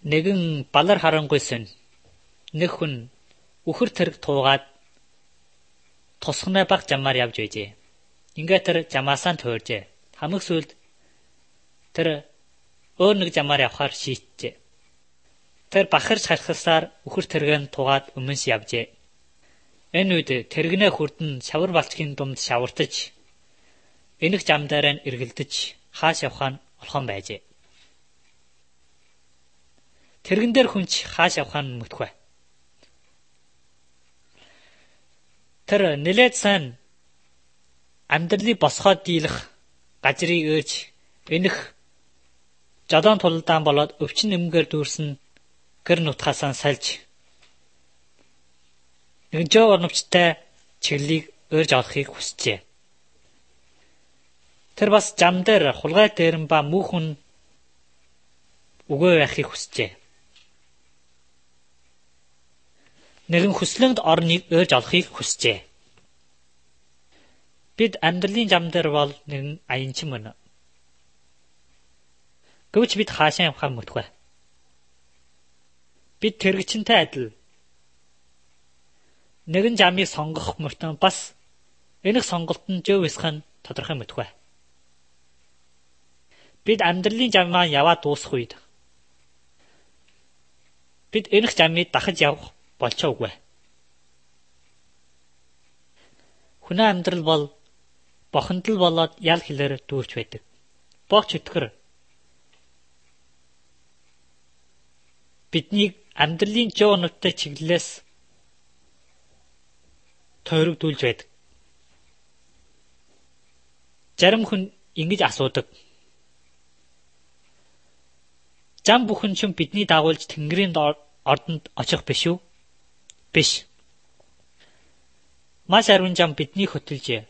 Нэгэн балар харангуйсэн нэг хүн үхэр тэрэг туугаад тусгнаа баг жамаар явж байжээ. Ингээ тэр жамаасаа тууржээ. Хамаг сүлд тэр өөр нэг жамаар явахаар шийджээ. Тэр бахарч харахсаар үхэр тэрэг нь тугаад өмнөс явжээ. Энэ үед тэрэгнээ хүрдэн шавар балчгийн думд шавартаж энэх жамдаараа нь эргэлдэж хааш явах нь олхон байжээ. Тэрэгэн дээр хүнч хааш явах нь мөтгөө. Тэр нэлээд сайн амьдралыг босгоод дийлэх газрыг өөрч энэх жадон тулдаан болоод өвчин нэмгээр дүүрсэн гэр нутгаасаа сальж нэг жоо оновчтой чиглэлийг өөрж авахыг хүсжээ. Тэр бас жам дээр хулгай дээрэн ба мөнхөн өгөө байхыг хүсжээ. Нэгэн хүслэнд орныг өөрж олохыг хүсжээ. Бид амьдралын жам дээр бол нэгэн аянчин мөн. Гэвч бид хаашаа явахаа мөтгөө. Бид тэрэгчэнтэй адил нэгэн жамыг сонгох мөртөө бас энэх сонголтод жөө висхэн тодорхой мөтгөө. Бид амьдралын жамаа яваад дуусах үед бид энэх жамыг дахиж явах болчихоогүй. Хүний амьдрал бол бохондол болоод ял хэлээр дүүрч байдаг. Богч өтгөр биднийг амьдралын жоо нуттай чиглэлээс тойрогдуулж байдаг. Зарим хүн ингэж асуудаг. Зам бүхэн ч бидний дагуулж Тэнгэрийн ордонд очих биш үү? Биш. Маш ариун зам бидний хөтөлж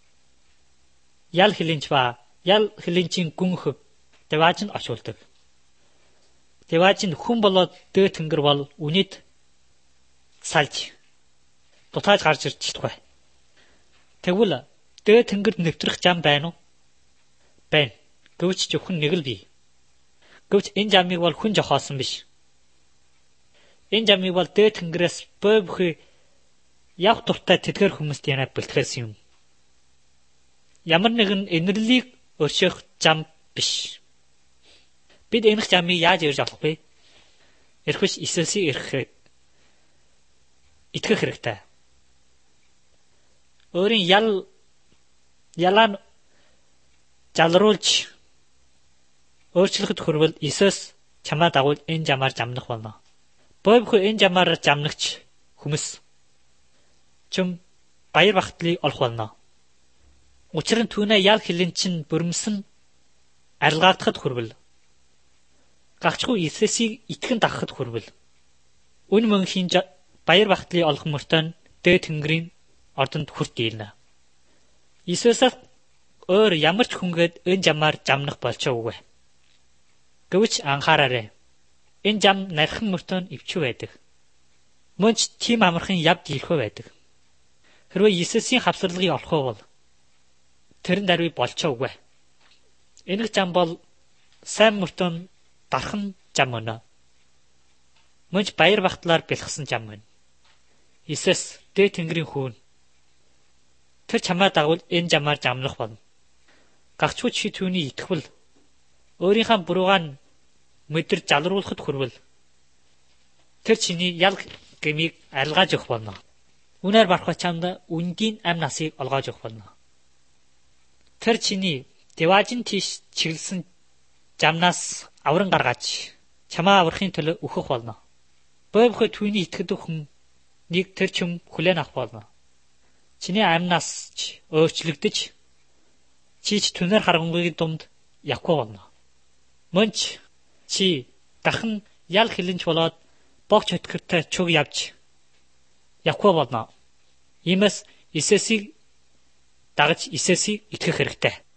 ял хэлэнч ба ял хэлэнчийн гүнх дэваажинд очуулдаг. Дэваажинд хүн болоод дөө тэнгэр бол үнэт салж дутааж гарч ирж чадахгүй. Тэгвэл дөө тэнгэрд нэвтрэх зам байна уу? Байна. Гэвч зөвхөн нэг л бий. Гэвч энэ замыг бол хүн зохиосон биш. Энэ замыг бол дөө тэнгэрээс бөө бүхий явх дуртай тэтгэр хүмүүст янаа бэлтгэсэн юм. Ямар нэгэн инэрлийг өршөөх зам биш. Бид энэх замыг яаж ирж авах вэ? Эрхвч Иесусийг итгэх хэрэгтэй. Өөрийн ялаа жалруулж өөрчлөхөд хүрвэл Иесус чамаа дагуул энэ замаар замнах болно. Бовхо энэ замаар замнагч хүмүүс чим баяр багтлыг олох болно. Учир нь түүнээ ял хэлэн чин бүрмсэн арилгаагдахад хүрвэл гагчгүй Иесусийг итгэн дагахад хүрвэл үн мөнхийн баяр багтлыг олох мөртөө дээд тэнгэрийн ордонд хүрт дийлнэ. Иесусаас өөр ямар ч хүнгээд энэ замаар замнах болчихоогүй. Гэвч анхаараарай. Энэ зам нархан мөртөө өвчөө байдаг. Мөнч тийм амархан яв дийлхөө байдаг. Хэрвээ Иесусийн хавсарлагыг олох бол тэрэн даруй болчихоогүй. Энэх зам бол сайн мөртөө дархан зам өнө. Мөнч баяр багтлаар бэлгсэн зам өнө. Иесус дээд тэнгэрийн хүүн. Тэр чамаа дагвал энэ замаар замнах болно. Гагчгүй чи түүний итгэвэл өөрийнхөө буруугаа мэдрэж залруулахад хүрвэл тэр чиний ял гэмийг арилгааж өгөх болно. Үнээр барах чамд үндийн амь насыг олгож өгөх болно. Тэр чиний дэваажин тийш чиглэсэн замнаас авран гаргаж чамаа аврахын төлөө өөхөх болно. Бовхо түүний итгэдэг хүнийг тэр чим хүлээн авах болно. Чиний амь нас ч өөрчлөгдөж чи ч түнэр харангуйгийн думд явахгүй болно. Мөнч чи дахин ял хэлэнч болоод богч өткөртэй чуг явж явахгүй болно. Иймээс Иесусийг дагаж Иесусийг итгэх хэрэгтэй.